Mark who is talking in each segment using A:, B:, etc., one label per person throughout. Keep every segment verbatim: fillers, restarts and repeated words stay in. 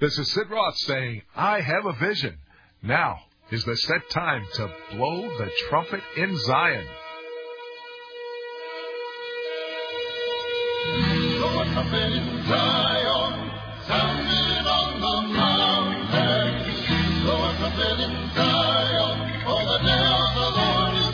A: This is Sid Roth saying, I have a vision. Now is the set time to blow the trumpet in Zion.
B: Blow a trumpet in Zion, sound it on the mountains. Blow a trumpet in Zion, for the day of the Lord is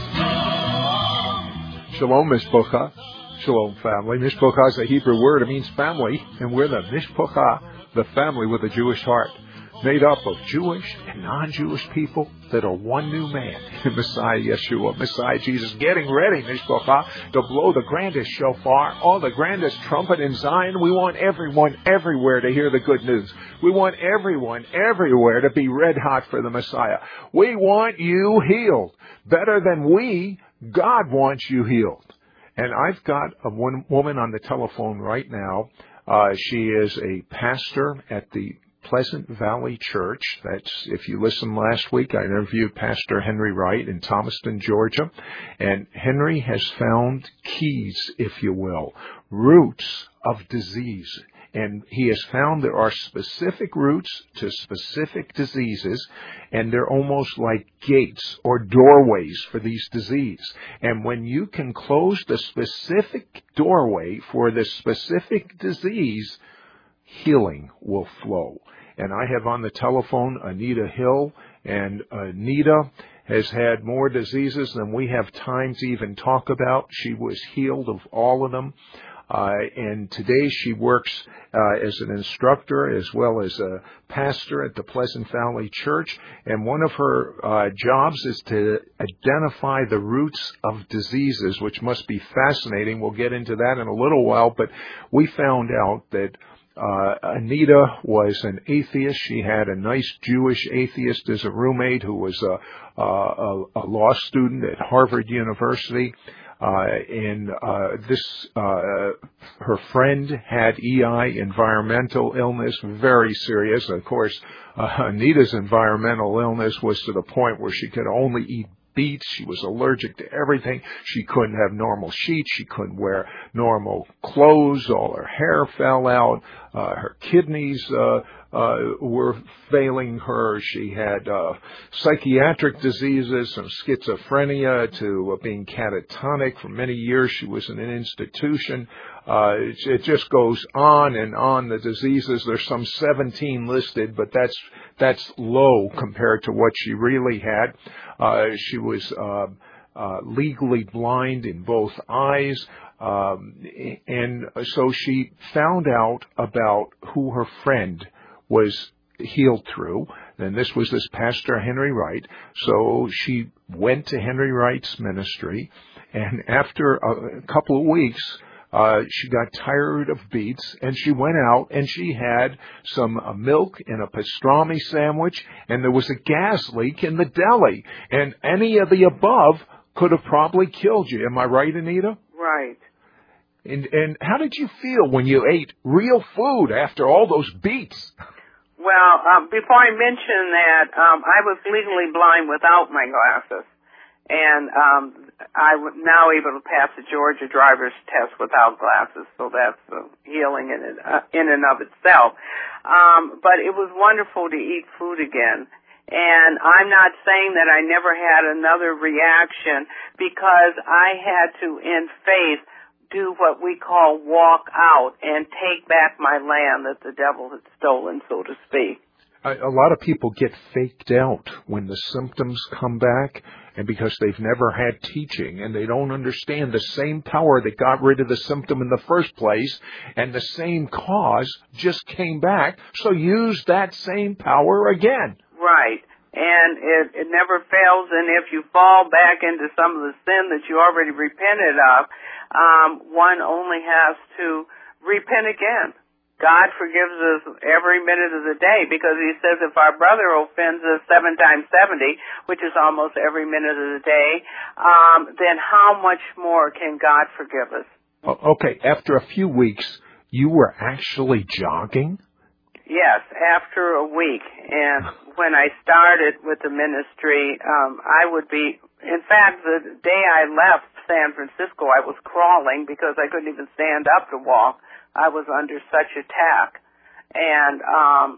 B: come.
C: Shalom, Mishpocha. Shalom, family. Mishpocha is a Hebrew word. It means family, and we're the Mishpocha, the family with a Jewish heart, made up of Jewish and non-Jewish people that are one new man, Messiah Yeshua, Messiah Jesus, getting ready, Mishpocha, to blow the grandest shofar, or the grandest trumpet in Zion. We want everyone everywhere to hear the good news. We want everyone everywhere to be red hot for the Messiah. We want you healed. Better than we, God wants you healed. And I've got a one woman on the telephone right now. Uh, she is a pastor at the Pleasant Valley Church. That's, if you listened last week, I interviewed Pastor Henry Wright in Thomaston, Georgia. And Henry has found keys, if you will, roots of disease. And he has found there are specific roots to specific diseases, and they're almost like gates or doorways for these diseases. And when you can close the specific doorway for the specific disease, healing will flow. And I have on the telephone Anita Hill, and Anita has had more diseases than we have time to even talk about. She was healed of all of them. Uh, and today she works uh, as an instructor as well as a pastor at the Pleasant Valley Church. And one of her uh, jobs is to identify the roots of diseases, which must be fascinating. We'll get into that in a little while. But we found out that Uh, Anita was an atheist. She had a nice Jewish atheist as a roommate who was a, a, a law student at Harvard University. Uh, and uh, this, uh, her friend had E I, environmental illness, very serious. Of course, uh, Anita's environmental illness was to the point where she could only eat beets. She was allergic to everything. She couldn't have normal sheets. She couldn't wear normal clothes. All her hair fell out. Uh, her kidneys uh, uh, were failing her. She had uh, psychiatric diseases, some schizophrenia, to uh, being catatonic. For many years, she was in an institution. Uh, it, it just goes on and on, the diseases. There's some seventeen listed, but that's that's low compared to what she really had. Uh, she was uh, uh, legally blind in both eyes. Um, and so she found out about who her friend was healed through. And this was this Pastor Henry Wright. So she went to Henry Wright's ministry. And after a, a couple of weeks, Uh, she got tired of beets, and she went out and she had some uh, milk in a pastrami sandwich, and there was a gas leak in the deli. And any of the above could have probably killed you. Am I right, Anita?
D: Right.
C: And, and how did you feel when you ate real food after all those beets?
D: Well, um, before I mention that, um, I was legally blind without my glasses. And um, I'm now able to pass the Georgia driver's test without glasses, so that's uh, healing in, it, uh, in and of itself. Um, but it was wonderful to eat food again. And I'm not saying that I never had another reaction, because I had to, in faith, do what we call walk out and take back my land that the devil had stolen, so to speak.
C: A lot of people get faked out when the symptoms come back, and because they've never had teaching and they don't understand the same power that got rid of the symptom in the first place, and the same cause just came back, so use that same power again.
D: Right. And it, it never fails, and if you fall back into some of the sin that you already repented of, um, one only has to repent again. God forgives us every minute of the day, because he says if our brother offends us seven times seventy, which is almost every minute of the day, um, then how much more can God forgive us?
C: Okay, after a few weeks, you were actually jogging?
D: Yes, after a week. And when I started with the ministry, um, I would be, in fact, the day I left San Francisco, I was crawling because I couldn't even stand up to walk. I was under such attack. And um,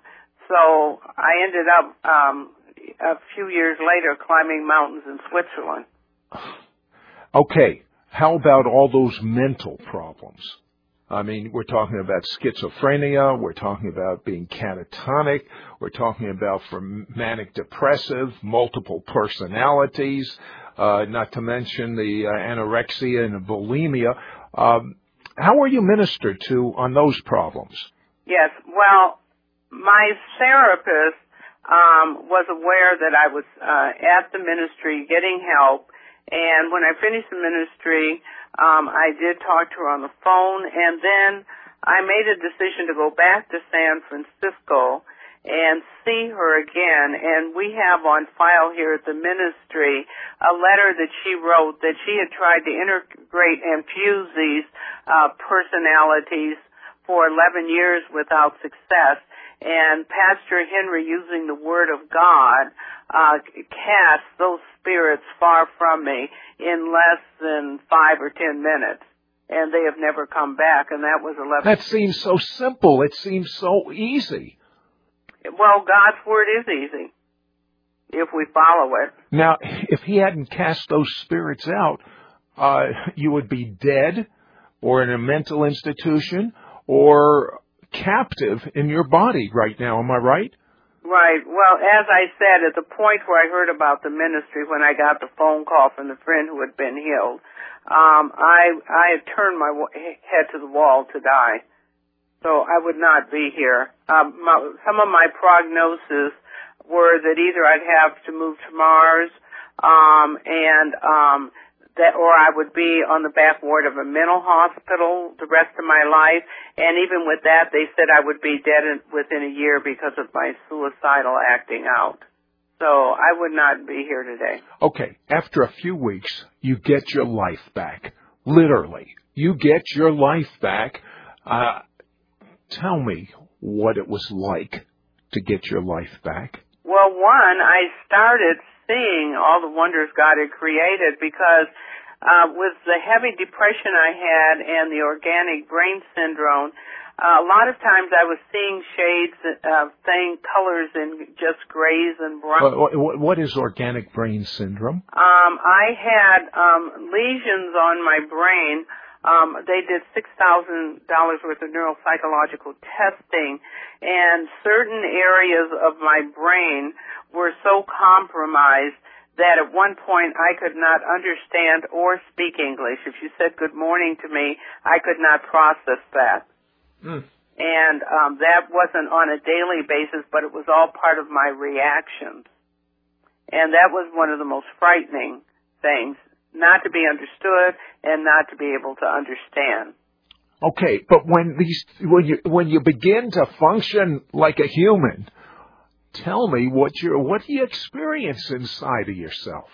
D: so I ended up um, a few years later climbing mountains in Switzerland.
C: Okay, how about all those mental problems? I mean, we're talking about schizophrenia, we're talking about being catatonic, we're talking about for manic depressive, multiple personalities, uh, not to mention the uh, anorexia and the bulimia. Um, how were you ministered to on those problems?
D: Yes, well, my therapist um, was aware that I was uh, at the ministry getting help, and when I finished the ministry, Um, I did talk to her on the phone, and then I made a decision to go back to San Francisco and see her again. And we have on file here at the ministry a letter that she wrote that she had tried to integrate and fuse these uh, personalities for eleven years without success. And Pastor Henry, using the Word of God, uh, cast those spirits far from me in less than five or ten minutes. And they have never come back, and that was eleven.
C: That seems so simple. It seems so easy.
D: Well, God's Word is easy, if we follow it.
C: Now, if he hadn't cast those spirits out, uh, you would be dead, or in a mental institution, or captive in your body right now. Am I right?
D: Right. Well, as I said, at the point where I heard about the ministry, when I got the phone call from the friend who had been healed, um, I I had turned my head to the wall to die. So I would not be here. Um, my, some of my prognosis were that either I'd have to move to Mars, um, and um, that, or I would be on the back ward of a mental hospital the rest of my life. And even with that, they said I would be dead in, within a year because of my suicidal acting out. So I would not be here today.
C: Okay, after a few weeks, you get your life back. Literally, you get your life back. Uh, tell me what it was like to get your life back.
D: Well, one, I started seeing all the wonders God had created because uh, with the heavy depression I had and the organic brain syndrome, uh, a lot of times I was seeing shades of uh, thing colors in just grays and browns.
C: Uh, what is organic brain syndrome?
D: Um, I had um, lesions on my brain. Um, they did six thousand dollars worth of neuropsychological testing, and certain areas of my brain were so compromised that at one point I could not understand or speak English. If you said good morning to me, I could not process that. Mm. And um, that wasn't on a daily basis, but it was all part of my reactions. And that was one of the most frightening things, not to be understood and not to be able to understand.
C: Okay, but when these when you when you begin to function like a human, tell me what you what do you experience inside of yourself?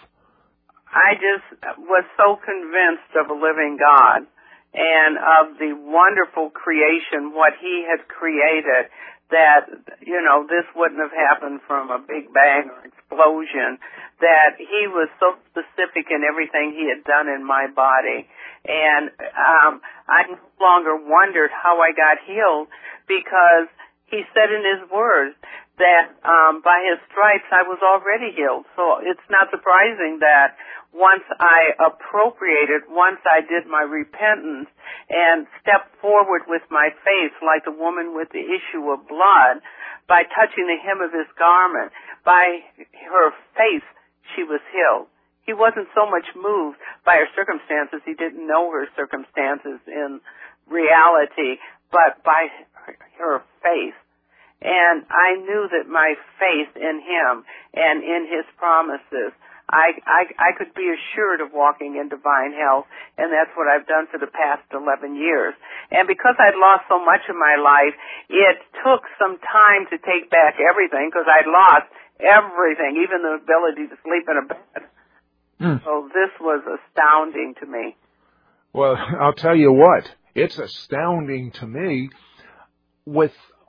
D: I just was so convinced of a living God and of the wonderful creation, what He had created, that, you know, this wouldn't have happened from a big bang or explosion, that He was so specific in everything He had done in my body. And um, I no longer wondered how I got healed because He said in His Word that um, by His stripes I was already healed. So it's not surprising that once I appropriated, once I did my repentance and stepped forward with my faith like the woman with the issue of blood, by touching the hem of His garment, by her faith she was healed. He wasn't so much moved by her circumstances. He didn't know her circumstances in reality, but by her faith. And I knew that my faith in Him and in His promises, I, I, I could be assured of walking in divine health, and that's what I've done for the past eleven years. And because I'd lost so much of my life, it took some time to take back everything, because I'd lost everything, even the ability to sleep in a bed. Mm. So this was astounding to me.
C: Well, I'll tell you what, it's astounding to me with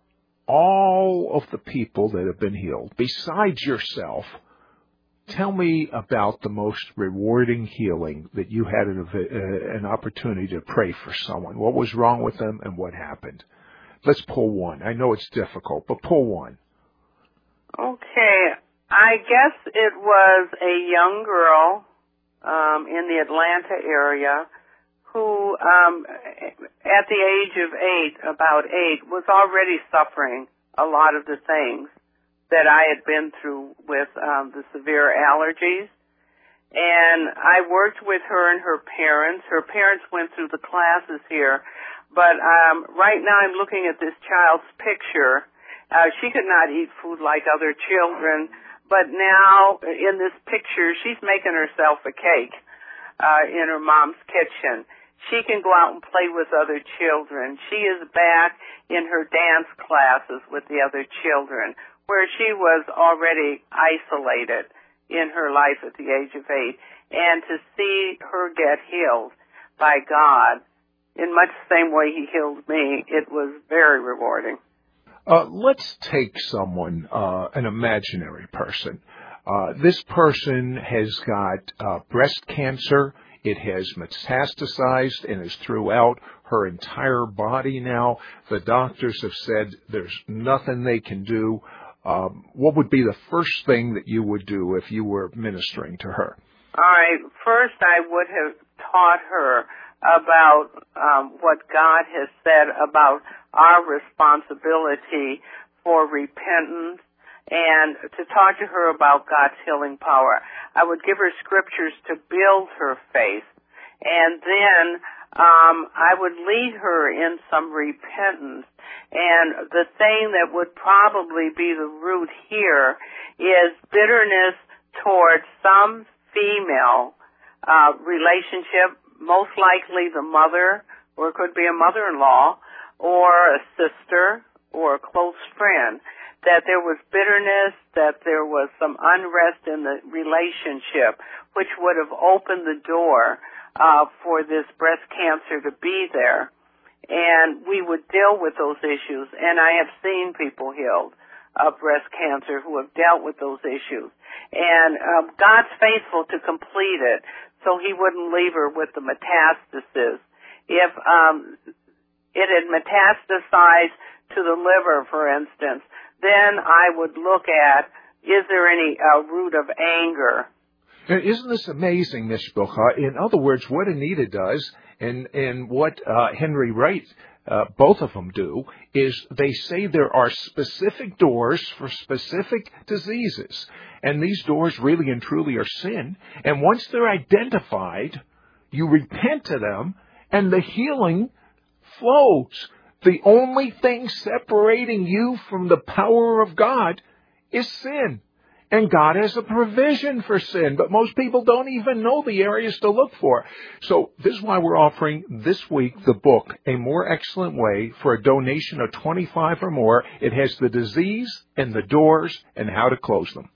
C: all of the people that have been healed, besides yourself. Tell me about the most rewarding healing that you had an, uh, an opportunity to pray for someone. What was wrong with them and what happened? Let's pull one. I know it's difficult, but pull one.
D: Okay, I guess it was a young girl um, in the Atlanta area who, um, at the age of eight, about eight, was already suffering a lot of the things that I had been through with um, the severe allergies. And I worked with her and her parents. Her parents went through the classes here. But um, right now I'm looking at this child's picture. Uh, she could not eat food like other children. But now in this picture, she's making herself a cake uh, in her mom's kitchen. She can go out and play with other children. She is back in her dance classes with the other children, where she was already isolated in her life at the age of eight. And to see her get healed by God in much the same way He healed me, it was very rewarding.
C: Uh, let's take someone, uh, an imaginary person. Uh, this person has got uh, breast cancer. It has metastasized and is throughout her entire body now. The doctors have said there's nothing they can do. Um, what would be the first thing that you would do if you were ministering to her?
D: All right. First, I would have taught her about um, what God has said about our responsibility for repentance, and to talk to her about God's healing power. I would give her scriptures to build her faith, and then um, I would lead her in some repentance. And the thing that would probably be the root here is bitterness towards some female uh, relationship, most likely the mother, or it could be a mother-in-law, or a sister, or a close friend, that there was bitterness, that there was some unrest in the relationship, which would have opened the door uh, for this breast cancer to be there. And we would deal with those issues. And I have seen people healed of breast cancer who have dealt with those issues. And um, God's faithful to complete it, so He wouldn't leave her with the metastasis. If um, it had metastasized to the liver, for instance, then I would look at, is there any uh, root of anger?
C: Now, isn't this amazing, Miz Shpocha? In other words, what Anita does and, and what uh, Henry Wright, uh, both of them do, is they say there are specific doors for specific diseases. And these doors really and truly are sin. And once they're identified, you repent to them, and the healing flows. The only thing separating you from the power of God is sin. And God has a provision for sin, but most people don't even know the areas to look for. So this is why we're offering this week the book, A More Excellent Way, for a donation of twenty-five dollars or more. It has the disease and the doors and how to close them.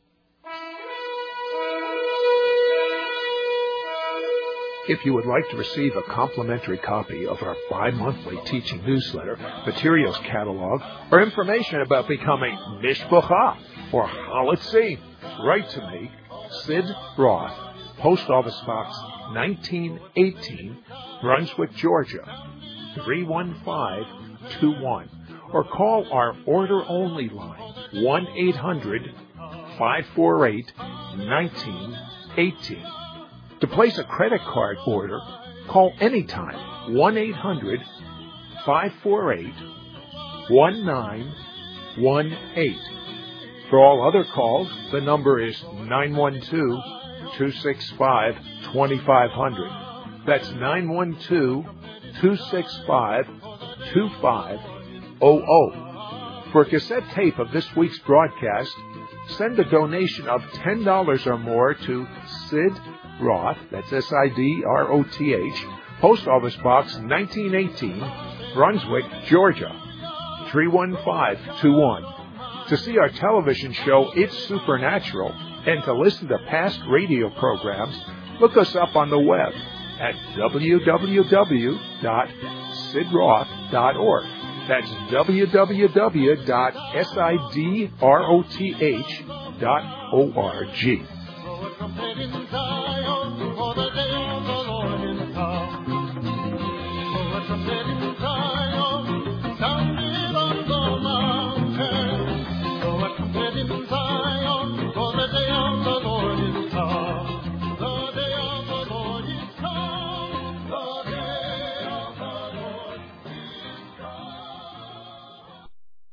C: If you would like to receive a complimentary copy of our bi-monthly teaching newsletter, materials catalog, or information about becoming Mishpocha or Halitzi, write to me, Sid Roth, Post Office Box nineteen eighteen, Brunswick, Georgia, three one five two one, or call our order-only line, one eight hundred five four eight one nine one eight. To place a credit card order, call anytime, one eight hundred five four eight one nine one eight. For all other calls, the number is nine one two two six five two five zero zero. That's nine one two two six five two five zero zero. For a cassette tape of this week's broadcast, send a donation of ten dollars or more to Sid Roth, that's S I D R O T H, Post Office Box nineteen eighteen, Brunswick, Georgia, three one five two one. To see our television show, It's Supernatural, and to listen to past radio programs, look us up on the web at w w w dot sid roth dot org. That's w w w dot sid roth dot org.